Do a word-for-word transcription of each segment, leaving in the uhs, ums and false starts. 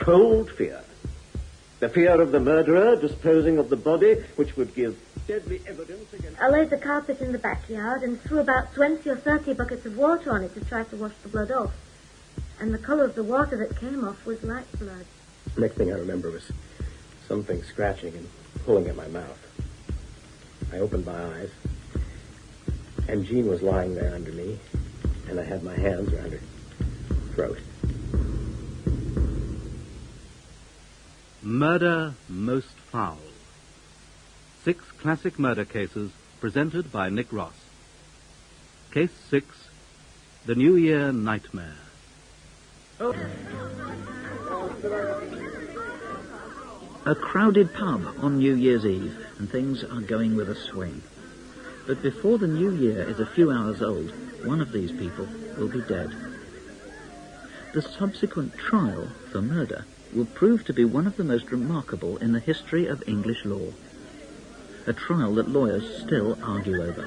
cold fear. The fear of the murderer disposing of the body, which would give deadly evidence against... I laid the carpet in the backyard and threw about twenty or thirty buckets of water on it to try to wash the blood off. And the colour of the water that came off was like blood. Next thing I remember was something scratching and pulling at my mouth. I opened my eyes, and Jean was lying there under me, and I had my hands around her throat. Murder Most Foul. Six classic murder cases presented by Nick Ross. Case six, The New Year Nightmare. Oh. A crowded pub on New Year's Eve, and things are going with a swing. But before the new year is a few hours old, one of these people will be dead. The subsequent trial for murder will prove to be one of the most remarkable in the history of English law. A trial that lawyers still argue over.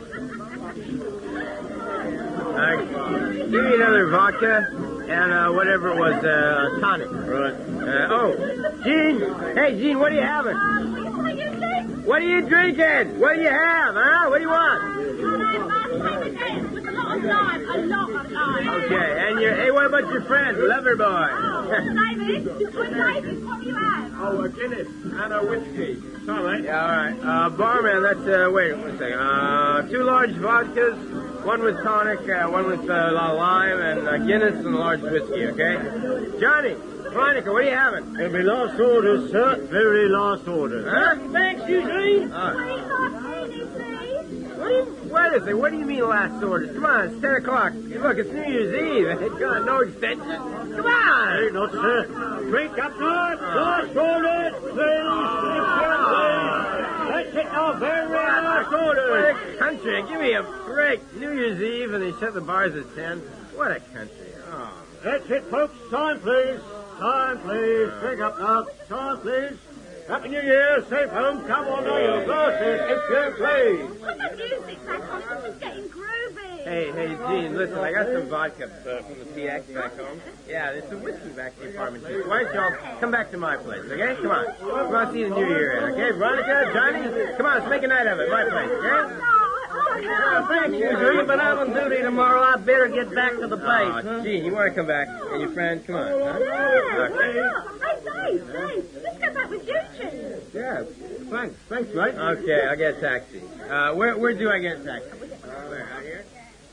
Uh, give me another vodka and uh, whatever it was, uh, tonic. Right. Uh, oh, Gene! Hey, Gene, what are you having? What are you drinking? What do you have, huh? What do you want? A lot of lime. Okay, and your, hey, what about your friend, Loverboy? Oh, David, good David, what do you have? Oh, a Guinness and a whiskey. All right. Yeah, all right. Uh, barman, that's, uh, wait one second. Uh, two large vodkas, one with tonic, uh, one with uh, lime, and uh, Guinness and a large whiskey, okay? Johnny, Veronica, what are you having? It'll be last orders, sir. Very last orders. Huh? Thanks, Eugene. Uh, what do you, wait a second, what do you mean last orders? Come on, it's ten o'clock. Look, it's New Year's Eve. It's got no extension. Come on. Hey, not sir. Drink up, Lord. Last orders, please. That's it now, very last orders. What a country. Give me a break. New Year's Eve, and they shut the bars at ten. What a country. Oh. That's it, folks. Time, please. Time, please. Drink up now. Time, please. Happy New Year. Safe home. Come on now, your glasses. If you please. Put the music back on. This is getting groovy. Hey, hey, Gene, listen, I got some vodka uh, from the P X back home. Yeah, there's some whiskey back in the apartment, too. Why don't y'all come back to my place, okay? Come on. Come on, see the New Year in, okay? Veronica, Johnny, come on, let's make a night of it, my place, okay? Oh, thanks, Eugene, but I'm on duty tomorrow. I better get back to the place. Oh, Gene, you want to come back? And your friend, come on. Huh? Yeah, okay. Hey, Dave, Dave, let's go back with you two. Yeah, thanks. Thanks, mate. Okay, I'll get a taxi. Uh, where, where do I get a taxi? Uh, where, out here?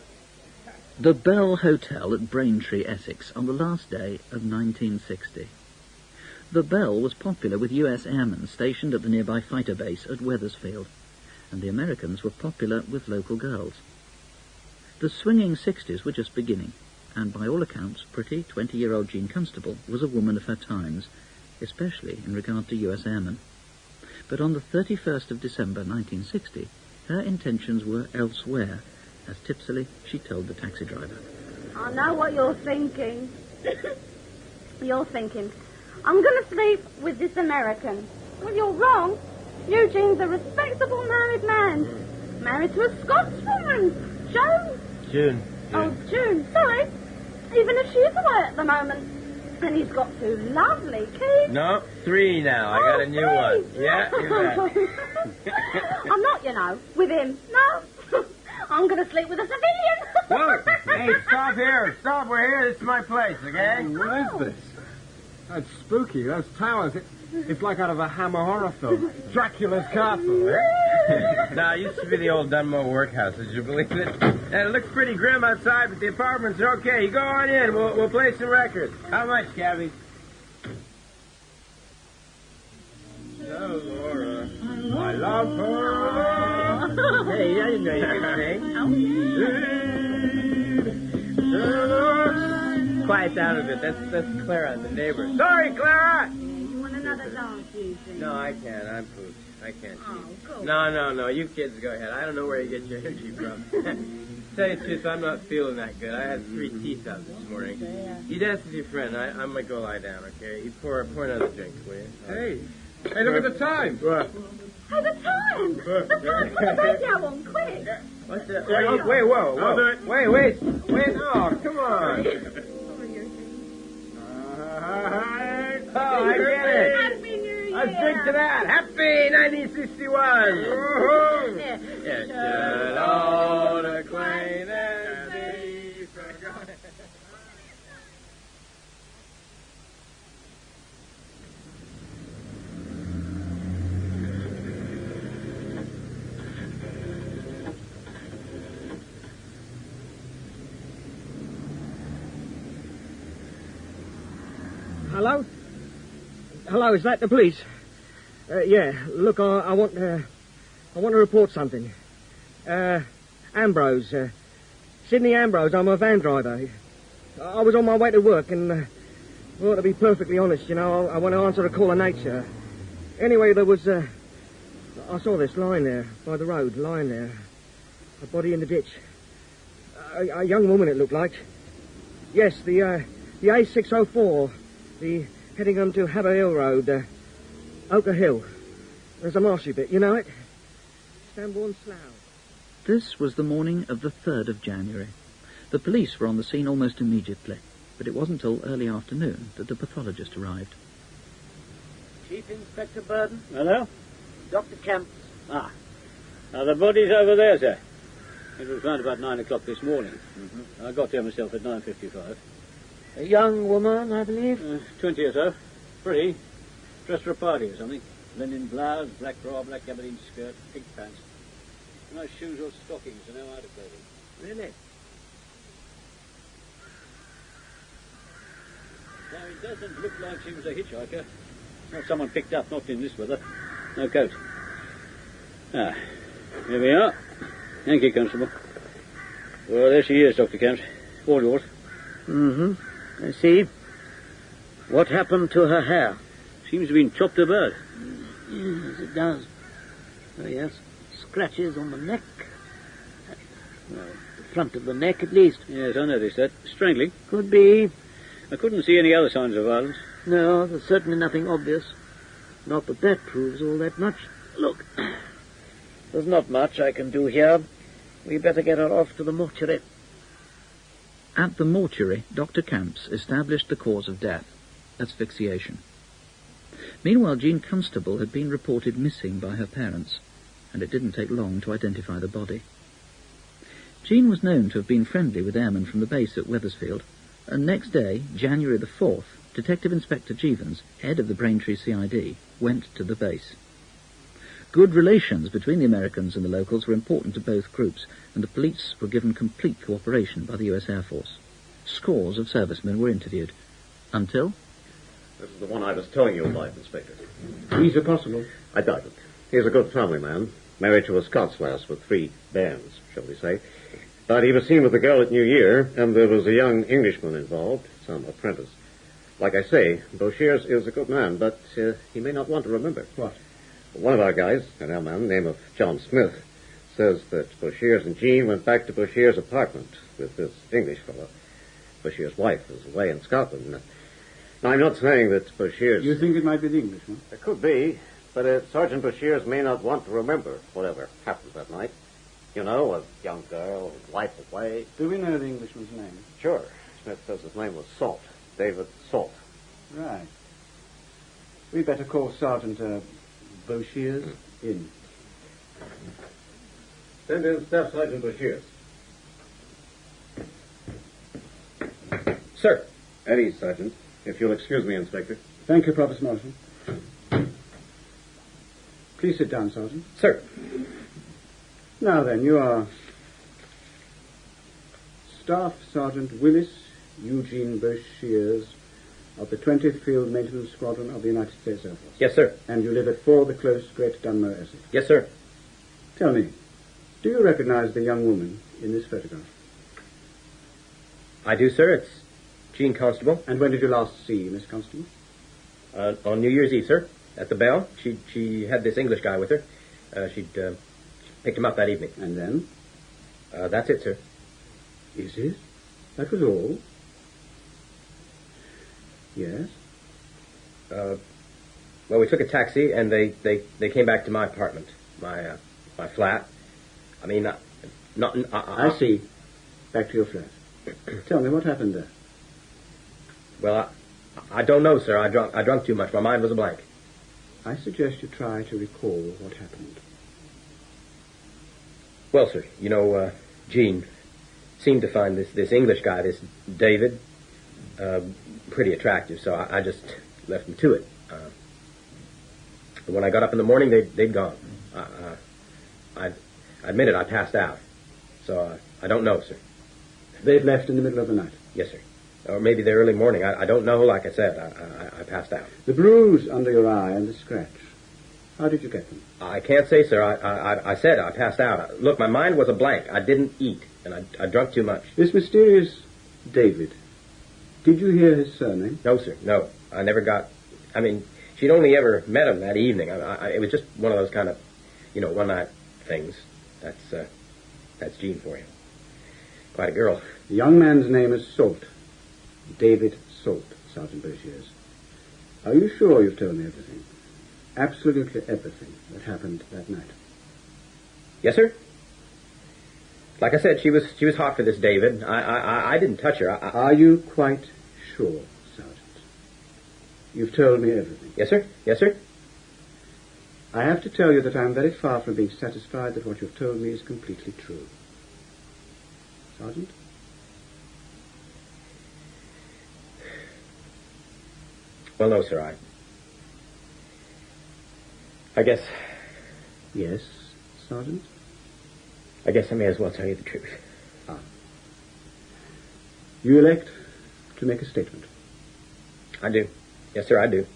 The Bell Hotel at Braintree, Essex, on the last day of nineteen sixty. The Bell was popular with U S airmen stationed at the nearby fighter base at Wethersfield, and the Americans were popular with local girls. The swinging sixties were just beginning, and by all accounts, pretty twenty-year-old Jean Constable was a woman of her times, especially in regard to U S airmen. But on the thirty-first of December nineteen sixty, her intentions were elsewhere, as tipsily she told the taxi driver. I know what you're thinking. You're thinking, I'm going to sleep with this American. Well, you're wrong. Eugene's a respectable married man. Married to a Scotswoman. Joan. June. Oh, June. Sorry. Even if she's away at the moment. And he's got two lovely kids. No, three now. I got a new three. one. Yeah, you bet. I'm not, you know, with him. No. I'm going to sleep with a civilian. Look, hey, stop here. Stop, we're here. This is my place, okay? What is this? That's spooky. Those towers. It, it's like out of a Hammer horror film. Dracula's castle, eh? No, it used to be the old Dunmo workhouse. Did you believe it? And it looks pretty grim outside, but the apartments are okay. You go on in. We'll, we'll play some records. How much, Cabby? Oh, Laura. I love her. Hey, I didn't know you could sing. Quiet down a bit. That's that's Clara, the neighbor. Sorry, Clara! You want another dance, Eugene? No, I can't. I'm pooped. I can't Oh, cheat. go. No, no, no. You kids go ahead. I don't know where you get your energy from. Tell you the truth, I'm not feeling that good. I had three teeth out this morning. You dance with your friend. I, I might go lie down, okay? You pour, pour another drink, will you? Hey. Hey, look at the time. What? Hey, the time! The time! Put the radio on, quick! What's that? Wait, wait, whoa, whoa. Wait, wait. Wait, oh, come on. Oh, to that. Happy nineteen sixty-one. Woo-hoo. Yes, good old acquaintance be forgotten. Hello? Hello, is that the police? Uh, yeah, look, I, I want uh, I want to report something. Uh, Ambrose, uh, Sidney Ambrose, I'm a van driver. I was on my way to work and, uh, well, to be perfectly honest, you know, I, I want to answer a call of nature. Anyway, there was, uh, I saw this lying there, by the road, lying there. A body in the ditch. A, a young woman, it looked like. Yes, the, uh, the A six oh four... The heading on to Haverhill Road, uh, Ochre Hill. There's a marshy bit, you know it? Stambourne Slough. This was the morning of the third of January. The police were on the scene almost immediately, but it wasn't till early afternoon that the pathologist arrived. Chief Inspector Burden? Hello? Doctor Kemp. Ah. Now, the body's over there, sir. It was round about nine o'clock this morning. Mm-hmm. I got there myself at nine fifty-five. A young woman, I believe? Uh, Twenty or so. Pretty. Dressed for a party or something. Linen blouse, black bra, black gabardine skirt, pink pants. No shoes or stockings, and no outer clothing. Really? Now, it doesn't look like she was a hitchhiker. Not someone picked up, not in this weather. No coat. Ah, here we are. Thank you, Constable. Well, there she is, Doctor Kemp. All yours. Mm-hmm. I see. What happened to her hair? Seems to have been chopped about. Yes, it does. Oh, yes. Scratches on the neck. Well, the front of the neck, at least. Yes, I noticed that. Strangling. Could be. I couldn't see any other signs of violence. No, there's certainly nothing obvious. Not that that proves all that much. Look, there's not much I can do here. We better get her off to the mortuary. At the mortuary, Doctor Camps established the cause of death, asphyxiation. Meanwhile, Jean Constable had been reported missing by her parents, and it didn't take long to identify the body. Jean was known to have been friendly with airmen from the base at Wethersfield, and next day, January the fourth, Detective Inspector Jeevons, head of the Braintree C I D, went to the base. Good relations between the Americans and the locals were important to both groups, and the police were given complete cooperation by the U S Air Force. Scores of servicemen were interviewed. Until... This is the one I was telling you about, Inspector. He's a constable. I doubt it. He's a good family man, married to a Scots lass with three bairns, shall we say. But he was seen with the girl at New Year, and there was a young Englishman involved, some apprentice. Like I say, Boshears is a good man, but uh, he may not want to remember. What? One of our guys, an airman named of John Smith, says that Boshears and Jean went back to Boshears' apartment with this English fellow. Boshears' wife is away in Scotland. Now, I'm not saying that Boshears... You think it might be the Englishman? It could be, but uh, Sergeant Boshears may not want to remember whatever happened that night. You know, a young girl, his wife away. Do we know the Englishman's name? Sure. Smith says his name was Salt. David Salt. Right. We'd better call Sergeant uh, Boshears in. Send in Staff Sergeant Boshears. Sir. At ease, Sergeant. If you'll excuse me, Inspector. Thank you, Provost Marshal. Please sit down, Sergeant. Sir. Now then, you are Staff Sergeant Willis Eugene Boshears of the twentieth Field Maintenance Squadron of the United States Air Force. Yes, sir. And you live at four The Close, Great Dunmow, Essex. Yes, sir. Tell me, do you recognize the young woman in this photograph? I do, sir. It's Jean Constable. And when did you last see Miss Constable? Uh, on New Year's Eve, sir. At the Bell. She she had this English guy with her. Uh, she'd uh, picked him up that evening. And then? Uh, that's it, sir. Is it? That was all? Yes? Uh, well, we took a taxi, and they, they, they came back to my apartment, my uh, my flat. I mean, not... not uh, uh, I see. Back to your flat. Tell me, what happened there? Well, I, I don't know, sir. I drunk, I drunk too much. My mind was a blank. I suggest you try to recall what happened. Well, sir, you know, uh, Jean seemed to find this, this English guy, this David, uh, pretty attractive, so I, I just left him to it. Uh, when I got up in the morning, they'd, they'd gone. Uh, uh, I, I admit it, I passed out. So uh, I don't know, sir. They'd left in the middle of the night? Yes, sir. Or maybe the early morning. I, I don't know. Like I said, I, I, I passed out. The bruise under your eye and the scratch, how did you get them? I can't say, sir. I, I, I said I passed out. Look, my mind was a blank. I didn't eat, and I, I drunk too much. This mysterious David, did you hear his surname? No, sir. No. I never got... I mean, she'd only ever met him that evening. I, I, it was just one of those kind of, you know, one-night things. That's, uh, that's Jean for you. Quite a girl. The young man's name is Salt. David Salt, Sergeant Boshiers. Are you sure you've told me everything? Absolutely everything that happened that night? Yes, sir. Like I said, she was she was hot for this David. I I, I didn't touch her. I, I... Are you quite sure, Sergeant? You've told me everything? Yes, sir. Yes, sir. I have to tell you that I'm very far from being satisfied that what you've told me is completely true. Sergeant? Well, no, sir. I... I guess... Yes, Sergeant? I guess I may as well tell you the truth. Ah. You elect to make a statement? I do. Yes, sir, I do.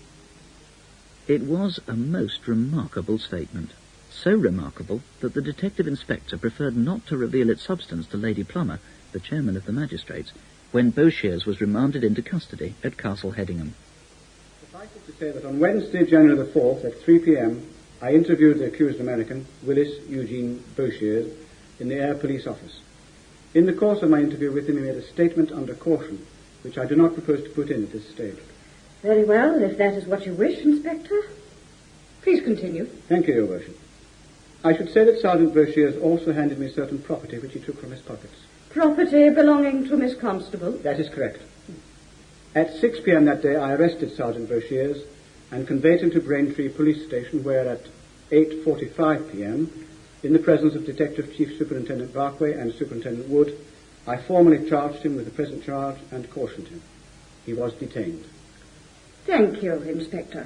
It was a most remarkable statement. So remarkable that the detective inspector preferred not to reveal its substance to Lady Plummer, the chairman of the magistrates, when Boshiers was remanded into custody at Castle Hedingham. Suffice it to say that on Wednesday, January the fourth, at three p.m., I interviewed the accused American, Willis Eugene Boshiers, in the Air Police office. In the course of my interview with him, he made a statement under caution, which I do not propose to put in at this stage. Very well, if that is what you wish, Inspector. Please continue. Thank you, Your Worship. I should say that Sergeant Boshiers also handed me certain property which he took from his pockets. Property belonging to Miss Constable? That is correct. At six p.m. that day, I arrested Sergeant Boshiers and conveyed him to Braintree Police Station, where at eight forty-five p.m., in the presence of Detective Chief Superintendent Barkway and Superintendent Wood, I formally charged him with the present charge and cautioned him. He was detained. Thank you, Inspector.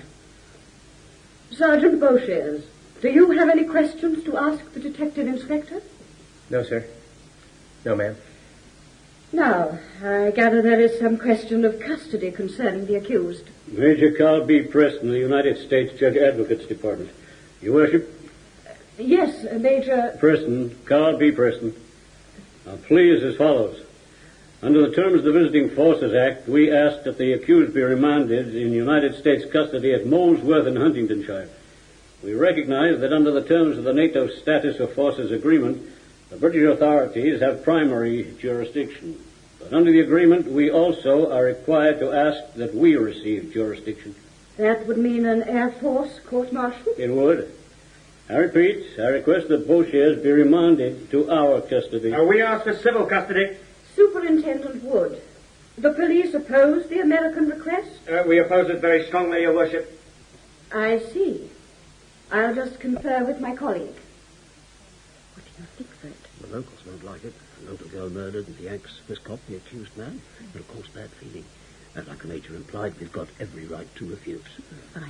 Sergeant Boshiers, do you have any questions to ask the Detective Inspector? No, sir. No, ma'am. Now, I gather there is some question of custody concerning the accused. Major Carl B. Preston, the United States Judge Advocates Department. Your Worship? Uh, yes, uh, Major... Preston, Carl B. Preston. Our plea is as follows. Under the terms of the Visiting Forces Act, we ask that the accused be remanded in United States custody at Molesworth in Huntingdonshire. We recognize that under the terms of the NATO Status of Forces Agreement, the British authorities have primary jurisdiction. But under the agreement, we also are required to ask that we receive jurisdiction. That would mean an Air Force court-martial? It would. I repeat, I request that Boshiers be remanded to our custody. Uh, we ask for civil custody. Superintendent Wood, the police oppose the American request? Uh, we oppose it very strongly, Your Worship. I see. I'll just confer with my colleague. What do you think, Fred? The locals won't like it. A local girl murdered and the ex-Miss Cop, the accused man. But of course, bad feeling. And like the Major implied, we've got every right to refuse. Fine.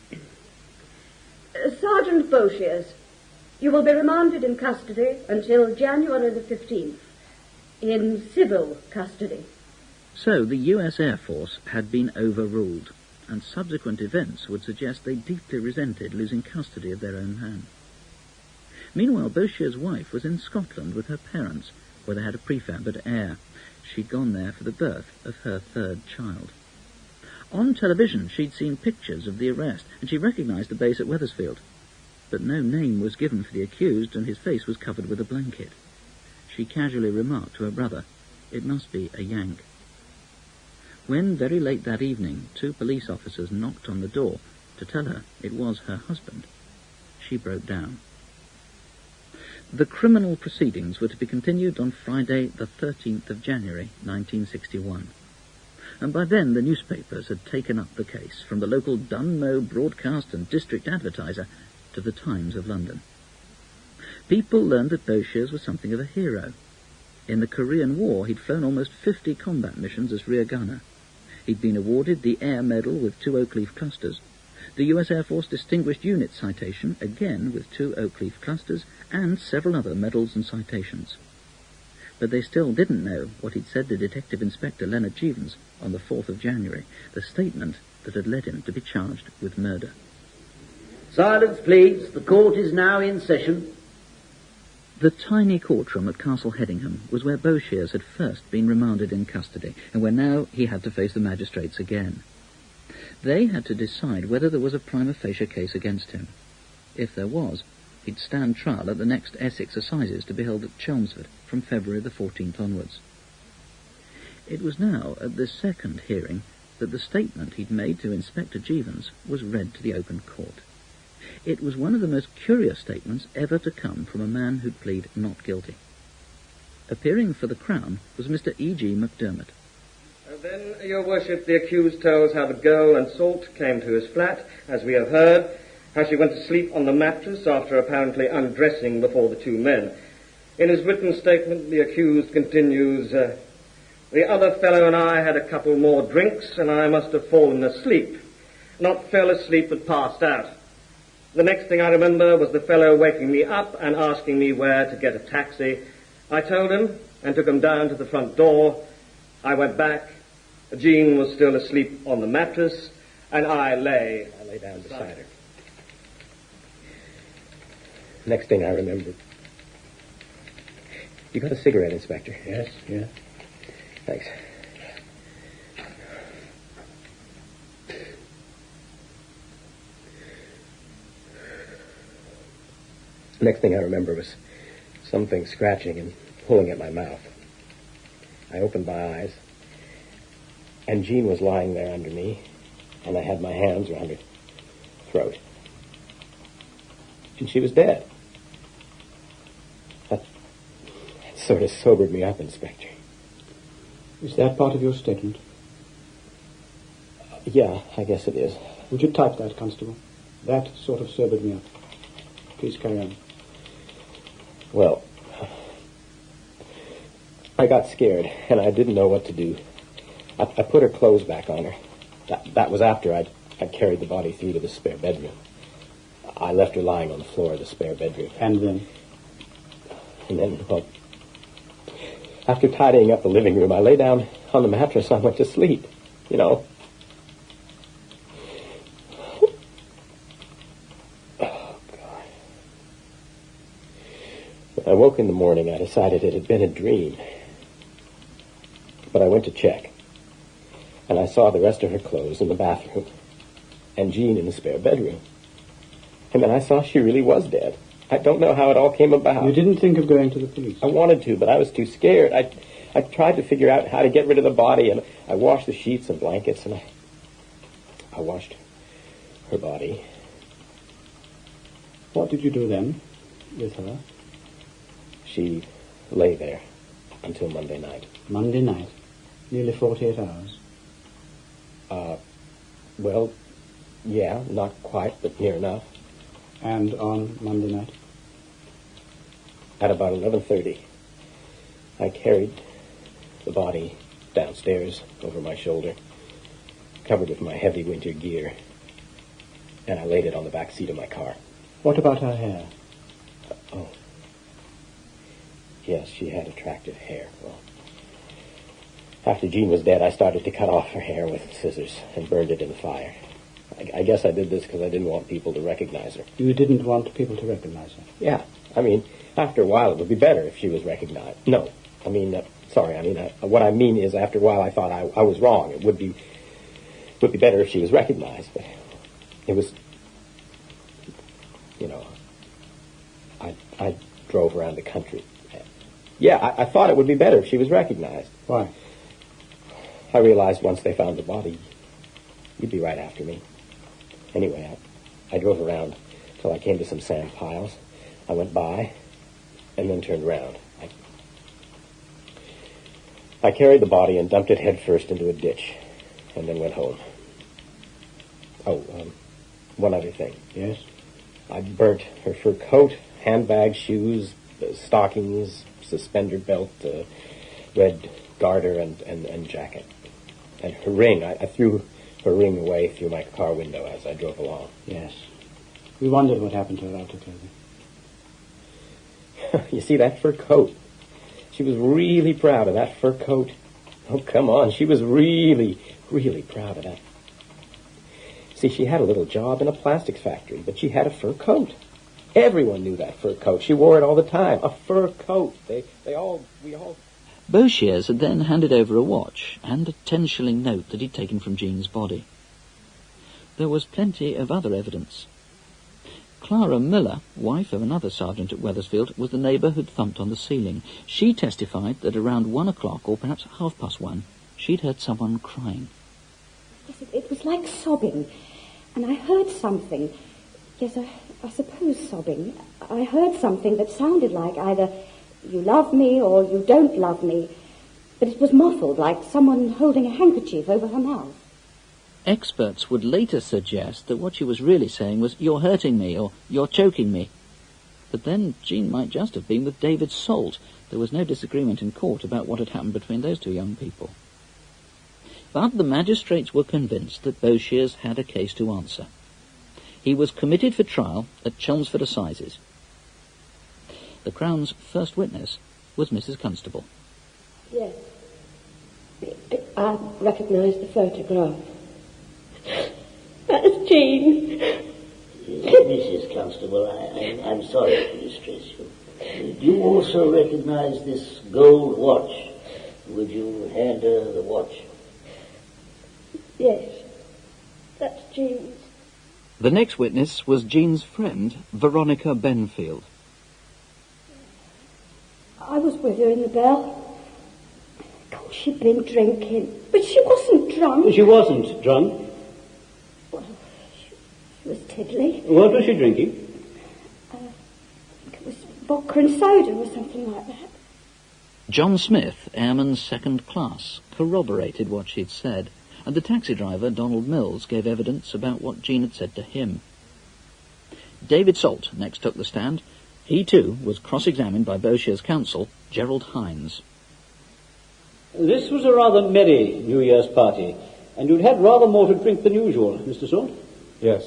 Uh, Sergeant Boshiers, you will be remanded in custody until January the fifteenth. In civil custody. So the U S Air Force had been overruled, and subsequent events would suggest they deeply resented losing custody of their own man. Meanwhile, Boshiers' wife was in Scotland with her parents, where they had a prefab at Ayr. She'd gone there for the birth of her third child. On television, she'd seen pictures of the arrest, and she recognized the base at Wethersfield. But no name was given for the accused, and his face was covered with a blanket. She casually remarked to her brother, "It must be a Yank." When, very late that evening, two police officers knocked on the door to tell her it was her husband, she broke down. The criminal proceedings were to be continued on Friday, the thirteenth of January, nineteen sixty-one. and by then the newspapers had taken up the case, from the local Dunmow Broadcast and District Advertiser to the Times of London. People learned that Boshiers was something of a hero. In the Korean War, he'd flown almost fifty combat missions as rear gunner. He'd been awarded the Air Medal with two oak leaf clusters, the U S Air Force Distinguished Unit Citation, again with two oak leaf clusters, and several other medals and citations. But they still didn't know what he'd said to Detective Inspector Leonard Jeevons on the fourth of January, the statement that had led him to be charged with murder. Silence, please. The court is now in session. The tiny courtroom at Castle Hedingham was where Boshiers had first been remanded in custody, and where now he had to face the magistrates again. They had to decide whether there was a prima facie case against him. If there was, he'd stand trial at the next Essex Assizes to be held at Chelmsford from February the fourteenth onwards. It was now at this second hearing that the statement he'd made to Inspector Jeevons was read to the open court. It was one of the most curious statements ever to come from a man who'd plead not guilty. Appearing for the Crown was Mister E G McDermott. And then, Your Worship, the accused tells how the girl and Salt came to his flat, as we have heard, how she went to sleep on the mattress after apparently undressing before the two men. In his written statement, the accused continues, uh, the other fellow and I had a couple more drinks, and I must have fallen asleep. Not fell asleep, but passed out. The next thing I remember was the fellow waking me up and asking me where to get a taxi. I told him and took him down to the front door. I went back. Jean was still asleep on the mattress, and I lay... I lay down beside her. Next thing I remember... You got a cigarette, Inspector? Yes, yeah. Thanks. Next thing I remember was something scratching and pulling at my mouth. I opened my eyes, and Jean was lying there under me, and I had my hands around her throat. And she was dead. That, that sort of sobered me up, Inspector. Is that part of your statement? Uh, yeah, I guess it is. Would you type that, Constable? That sort of sobered me up. Please carry on. Well, I got scared, and I didn't know what to do. I, I put her clothes back on her. That, that was after I'd, I'd carried the body through to the spare bedroom. I left her lying on the floor of the spare bedroom. And then? And then, well, after tidying up the living room, I lay down on the mattress and I went to sleep, you know. I woke in the morning. I decided it had been a dream. But I went to check. And I saw the rest of her clothes in the bathroom. And Jean in the spare bedroom. And then I saw she really was dead. I don't know how it all came about. You didn't think of going to the police? I wanted to, but I was too scared. I, I tried to figure out how to get rid of the body, and I washed the sheets and blankets, and I, I washed her body. What did you do then with her? She lay there until Monday night. Monday night? Nearly forty-eight hours? Uh, well, yeah, not quite, but near enough. And on Monday night? At about eleven thirty, I carried the body downstairs over my shoulder, covered with my heavy winter gear, and I laid it on the back seat of my car. What about her hair? Uh, oh. Yes, she had attractive hair. Well, after Jean was dead, I started to cut off her hair with scissors and burned it in the fire. I, I guess I did this because I didn't want people to recognize her. You didn't want people to recognize her? Yeah. I mean, after a while, it would be better if she was recognized. No. I mean, uh, sorry. I mean, uh, what I mean is after a while, I thought I, I was wrong. It would be would be better if she was recognized. But it was, you know, I, I drove around the country. Yeah, I, I thought it would be better if she was recognized. Why? I realized once they found the body, you'd be right after me. Anyway, I, I drove around till I came to some sand piles. I went by and then turned around. I, I carried the body and dumped it head first into a ditch. and then went home. Oh, um, one other thing. Yes? I burnt her fur coat, handbag, shoes, uh, stockings, suspender belt, uh, red garter, and, and, and jacket. And her ring, I, I threw her ring away through my car window as I drove along. Yes. We wondered what happened to her outer clothing. You see, that fur coat. She was really proud of that fur coat. Oh, come on. She was really, really proud of that. See, she had a little job in a plastics factory, but she had a fur coat. Everyone knew that fur coat. She wore it all the time. A fur coat. They, they all, we all... Boshiers had then handed over a watch and a ten-shilling note that he'd taken from Jean's body. There was plenty of other evidence. Clara Miller, wife of another sergeant at Wethersfield, was the neighbour who'd thumped on the ceiling. She testified that around one o'clock, or perhaps half past one, she'd heard someone crying. Yes, it, it was like sobbing, and I heard something. Yes, I, I suppose sobbing. I heard something that sounded like either you love me or you don't love me, but it was muffled, like someone holding a handkerchief over her mouth. Experts would later suggest that what she was really saying was, "You're hurting me," or "You're choking me." But then Jean might just have been with David Salt. There was no disagreement in court about what had happened between those two young people. But the magistrates were convinced that Boshiers had a case to answer. He was committed for trial at Chelmsford Assizes. The Crown's first witness was Missus Constable. Yes. I recognise the photograph. That's Jean. Missus Constable, I, I, I'm sorry to distress you. Do you also recognize this gold watch? Would you hand her the watch? Yes. That's Jean's. The next witness was Jean's friend, Veronica Benfield. I was with her in the Bell. God, she'd been drinking, but she wasn't drunk. She wasn't drunk. Well, she, she was tiddly. What was she drinking? Uh, I think it was vodka and soda or something like that. John Smith, airman second class, corroborated what she'd said, and the taxi driver, Donald Mills, gave evidence about what Jean had said to him. David Salt next took the stand. He, too, was cross-examined by Boshiers' counsel, Gerald Hines. This was a rather merry New Year's party, and you'd had rather more to drink than usual, Mister Salt. Yes.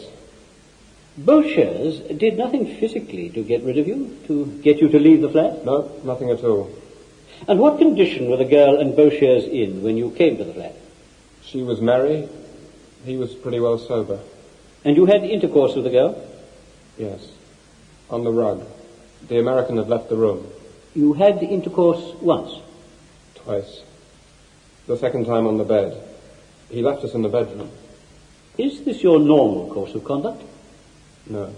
Boshiers did nothing physically to get rid of you, to get you to leave the flat? No, nothing at all. And what condition were the girl and Boshiers in when you came to the flat? She was merry. He was pretty well sober. And you had intercourse with the girl? Yes. On the rug. The American had left the room. You had intercourse once? Twice. The second time on the bed. He left us in the bedroom. Is this your normal course of conduct? No.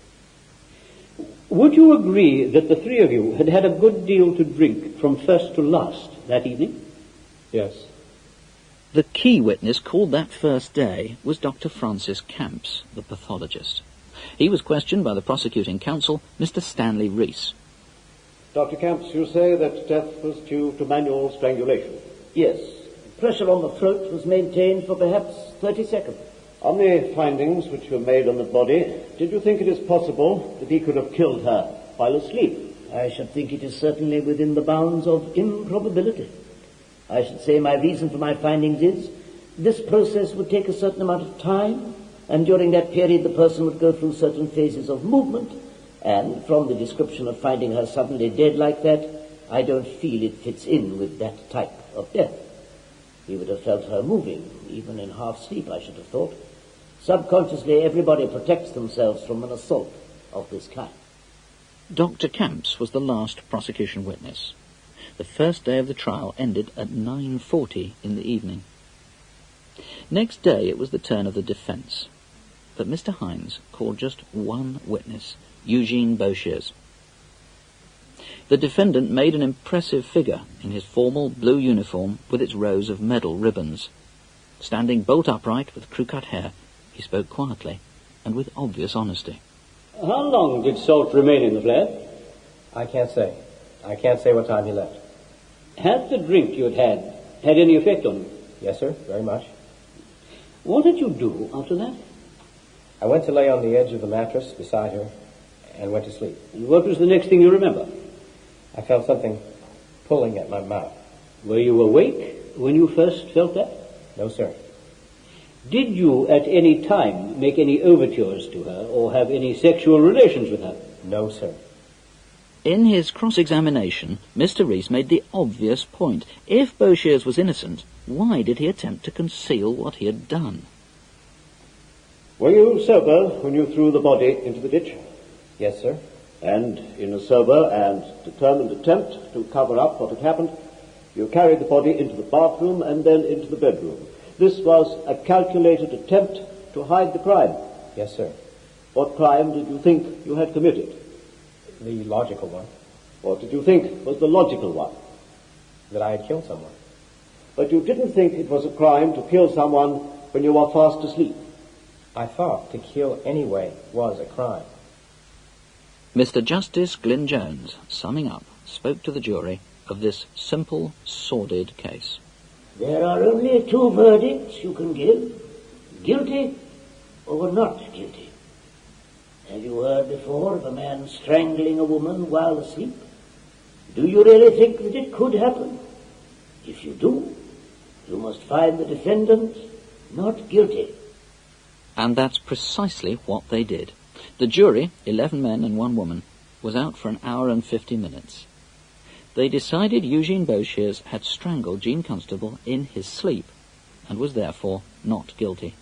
Would you agree that the three of you had had a good deal to drink from first to last that evening? Yes. The key witness called that first day was Doctor Francis Camps, the pathologist. He was questioned by the prosecuting counsel, Mister Stanley Rees. Doctor Camps, you say that death was due to manual strangulation? Yes. Pressure on the throat was maintained for perhaps thirty seconds. On the findings which were made on the body, did you think it is possible that he could have killed her while asleep? I should think it is certainly within the bounds of improbability. I should say my reason for my findings is this process would take a certain amount of time, and during that period the person would go through certain phases of movement, and from the description of finding her suddenly dead like that, I don't feel it fits in with that type of death. He would have felt her moving, even in half sleep, I should have thought. Subconsciously, everybody protects themselves from an assault of this kind. Doctor Camps was the last prosecution witness. The first day of the trial ended at nine forty in the evening. Next day it was the turn of the defence, but Mister Hines called just one witness, Eugene Boshiers. The defendant made an impressive figure in his formal blue uniform with its rows of medal ribbons. Standing bolt upright with crew-cut hair, he spoke quietly and with obvious honesty. How long did Salt remain in the flat? I can't say. I can't say what time he left. Had the drink you had had had any effect on him? Yes, sir, very much. What did you do after that? I went to lay on the edge of the mattress beside her and went to sleep. And what was the next thing you remember? I felt something pulling at my mouth. Were you awake when you first felt that? No, sir. Did you at any time make any overtures to her or have any sexual relations with her? No, sir. In his cross-examination, Mister Rees made the obvious point. If Boshears was innocent, why did he attempt to conceal what he had done? Were you sober when you threw the body into the ditch? Yes, sir. And in a sober and determined attempt to cover up what had happened, you carried the body into the bathroom and then into the bedroom. This was a calculated attempt to hide the crime. Yes, sir. What crime did you think you had committed? The logical one. What did you think was the logical one? That I had killed someone. But you didn't think it was a crime to kill someone when you were fast asleep. I thought to kill anyway was a crime. Mister Justice Glyn Jones, summing up, spoke to the jury of this simple, sordid case. There are only two verdicts you can give, guilty or not guilty. Have you heard before of a man strangling a woman while asleep? Do you really think that it could happen? If you do, you must find the defendant not guilty. And that's precisely what they did. The jury, eleven men and one woman, was out for an hour and fifty minutes. They decided Eugene Boshears had strangled Jean Constable in his sleep and was therefore not guilty.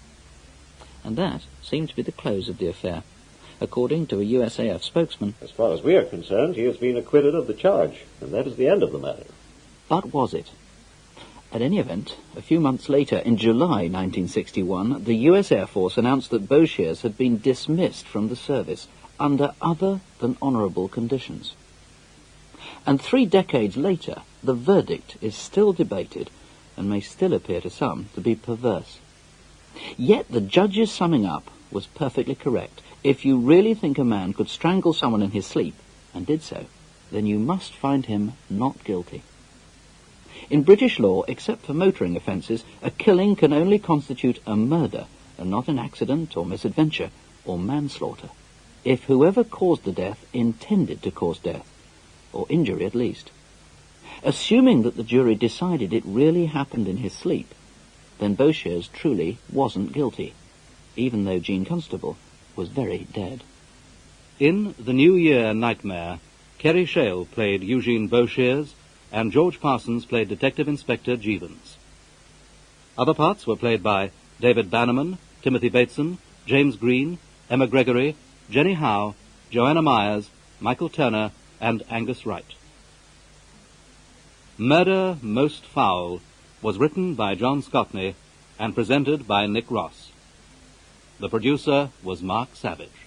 And that seemed to be the close of the affair. According to a U S A F spokesman, as far as we are concerned, he has been acquitted of the charge, and that is the end of the matter. But was it? At any event, a few months later, in July nineteen sixty-one, the U S Air Force announced that Boshears had been dismissed from the service under other than honourable conditions. And three decades later, the verdict is still debated and may still appear to some to be perverse. Yet the judge's summing up was perfectly correct. If you really think a man could strangle someone in his sleep, and did so, then you must find him not guilty. In British law, except for motoring offences, a killing can only constitute a murder, and not an accident or misadventure or manslaughter, if whoever caused the death intended to cause death, or injury at least. Assuming that the jury decided it really happened in his sleep, then Boshears truly wasn't guilty, even though Jean Constable was very dead. In The New Year Nightmare, Kerry Shale played Eugene Boshears, and George Parsons played Detective Inspector Jeevons. Other parts were played by David Bannerman, Timothy Bateson, James Green, Emma Gregory, Jenny Howe, Joanna Myers, Michael Turner, and Angus Wright. Murder Most Foul was written by John Scotney and presented by Nick Ross. The producer was Mark Savage.